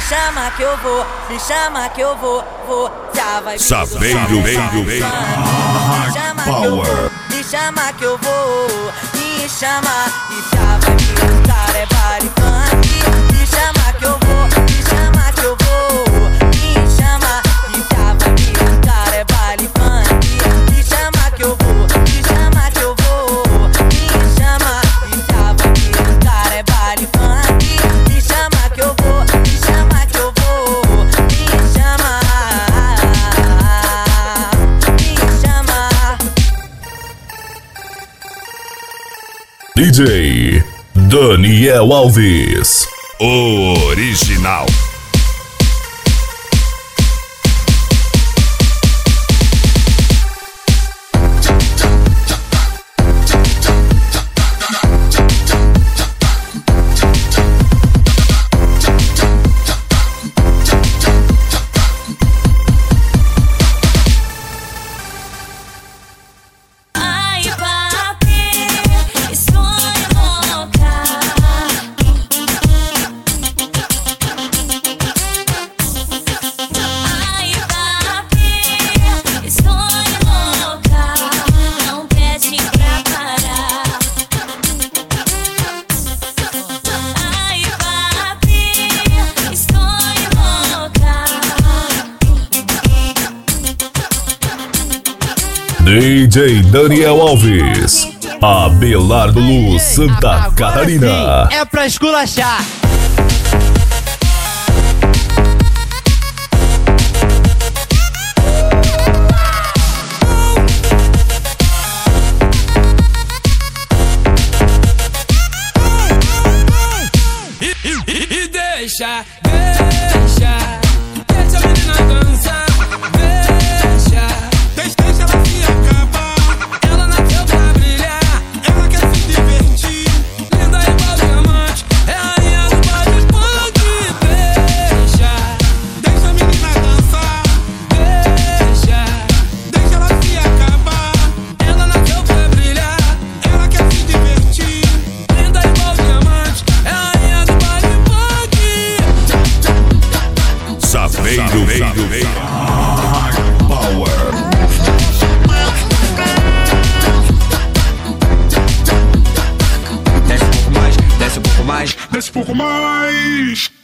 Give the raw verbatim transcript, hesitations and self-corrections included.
chama que eu vou, me chama que eu vou, vou. Já vai Saveiro, veio, veio. Me chama que eu vou, me chama que eu vou. Me chama e já vai vir, cara, é baile funk. Me chama que eu vou, me chama que eu vou. Me chama e já vai vir, cara, é baile funk. Me chama que eu vou, me chama que eu vou. Me chama e já vai vir, cara, é baile funk. Me chama que eu vou, me chama que eu vou. Me chama, me chama. D J Daniel Alves, original. D J Daniel Alves, Abelardo Luz, Santa Agora Catarina. Sim, é pra esculachar. E, e, e deixa, deixa, deixa a menina dançar. Deixa, deixa, deixa ela se acabar. Ela nasceu pra brilhar, ela quer se divertir. Linda igual diamante, é a rainha do baile funk. Deixa, deixa a menina dançar. Deixa, deixa ela se acabar. Ela nasceu pra brilhar, ela quer se divertir. Linda igual diamante, é a rainha do baile funk. Saveiro, veio, veio. Power. Desce um pouco mais, desce um pouco mais, desce um pouco mais.